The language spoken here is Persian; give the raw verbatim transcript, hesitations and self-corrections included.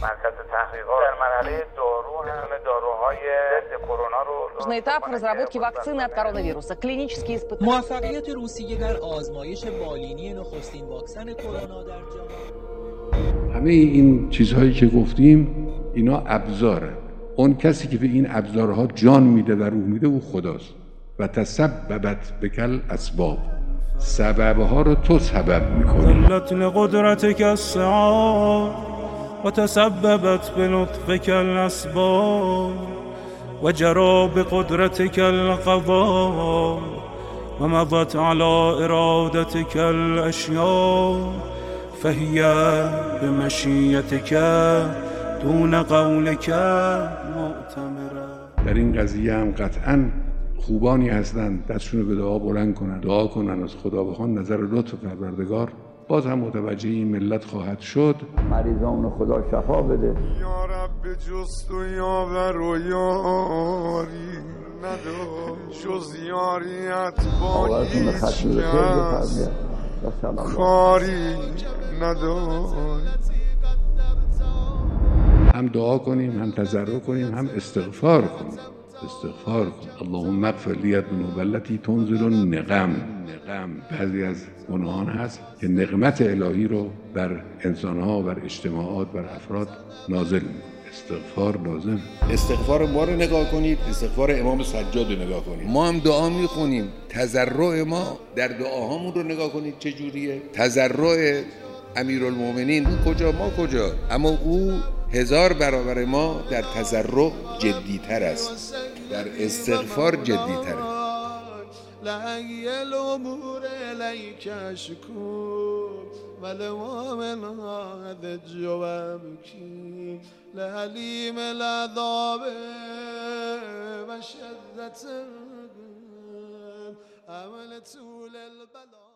مرکز تحقیقات در مرحله دارو میتونه داروهای ضد کرونا رو Важный этап разработки вакцины от коронавируса. Клинические испытания. موفقیت روسیه در آزمایش بالینی نخستین واکسن کرونا در جهان. همه این چیزهایی که گفتیم اینا ابزاره. اون کسی که به این ابزارها جان میده و روح میده او خداست. و تسببت بکل اسباب. سببها رو تو سبب میکنی. ذلت لقدرتك السعاد وتسببت بلطفك الاسباب وجرى بقدرتك القضاء ومضت على ارادتك الاشياء فهي بمشيتك دون قولك مؤتمرا. در این قضیه هم قطعاً خوبانی هستند دستشون به دعا بلند کنن، دعا کنن از خدا بخوان نظر لطف پروردگار، باز هم متوجه این ملت خواهد شد. مریضان خدا شفا بده. یا رب جست و یاور و یاری ندار جز یاریت با هیچ کس کاری ندار. هم دعا کنیم، هم تضرع کنیم، هم استغفار کنیم. استغفار کن. اللهم اغفر لی الذنوب التي تنزل النقم. نقم بعضی از گناهان هست که نقمت الهی رو بر انسانها، بر اجتماعات، بر افراد نازل میکنه. استغفار لازم. استغفار ما رو نگاه کنید، استغفار امام سجاد رو نگاه کنید. ما هم دعا میخونیم، تضرع ما در دعاهامون رو نگاه کنید چه جوریه. تضرع امیرالمومنین او کجا ما کجا، اما او هزار برابر ما در تضرع جدیتر است، در استغفار جدیتر است. لأي الأمور إليك أشكو ولوامن هذا جوابك لأليم العذاب وشدة أمل طول البلاء.